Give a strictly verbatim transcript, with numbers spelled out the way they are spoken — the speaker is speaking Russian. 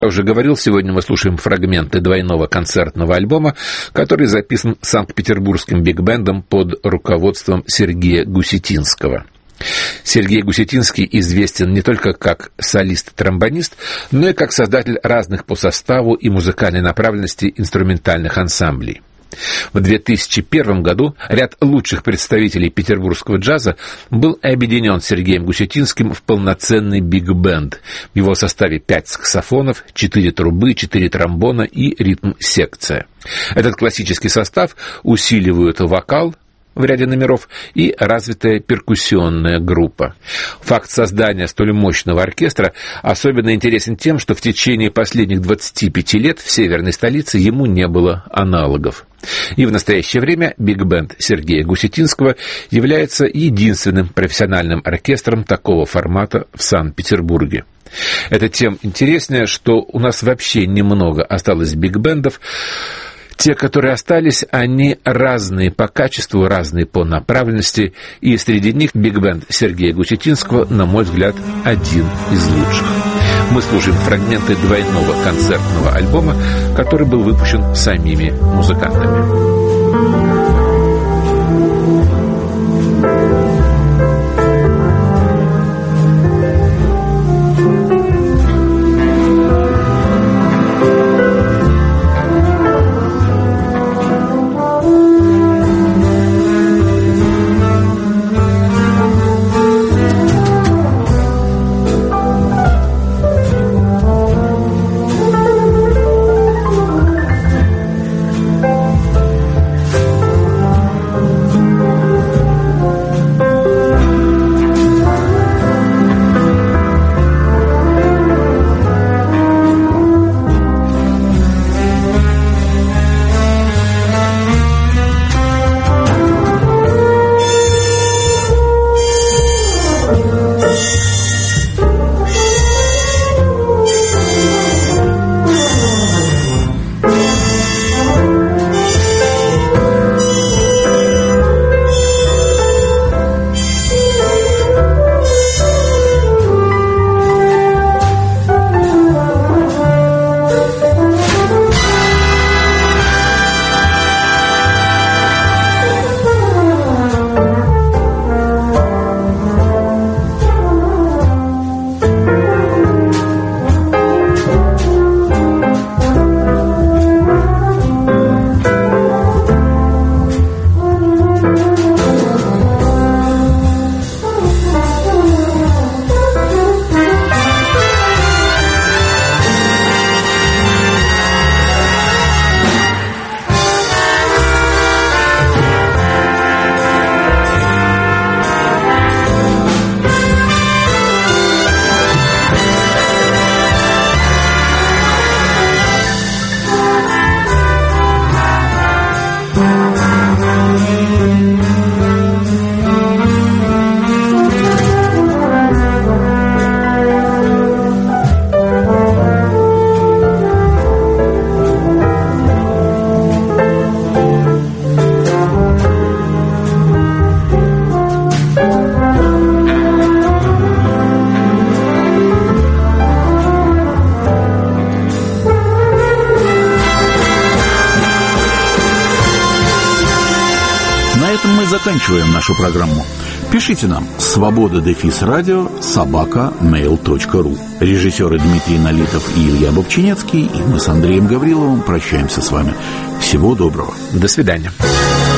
Я уже говорил, сегодня мы слушаем фрагменты двойного концертного альбома, который записан Санкт-Петербургским биг-бендом под руководством Сергея Гусетинского. Сергей Гусетинский известен не только как солист-тромбонист, но и как создатель разных по составу и музыкальной направленности инструментальных ансамблей. В две тысячи первом году ряд лучших представителей петербургского джаза был объединен Сергеем Гусетинским в полноценный биг-бенд. В его составе пять саксофонов, четыре трубы, четыре тромбона и ритм-секция. Этот классический состав усиливает вокал в ряде номеров и развитая перкуссионная группа. Факт создания столь мощного оркестра особенно интересен тем, что в течение последних двадцати пяти лет в северной столице ему не было аналогов. И в настоящее время биг-бенд Сергея Гусетинского является единственным профессиональным оркестром такого формата в Санкт-Петербурге. Это тем интереснее, что у нас вообще немного осталось биг-бендов. Те, которые остались, они разные по качеству, разные по направленности, и среди них биг-бенд Сергея Гусетинского, на мой взгляд, один из лучших. Мы слушаем фрагменты двойного концертного альбома, который был выпущен самими музыкантами. Заканчиваем нашу программу. Пишите нам свобода дефис радио собака мейл точка ру. Режиссеры Дмитрий Налитов и Илья Бобчинецкий, и мы с Андреем Гавриловым прощаемся с вами. Всего доброго. До свидания.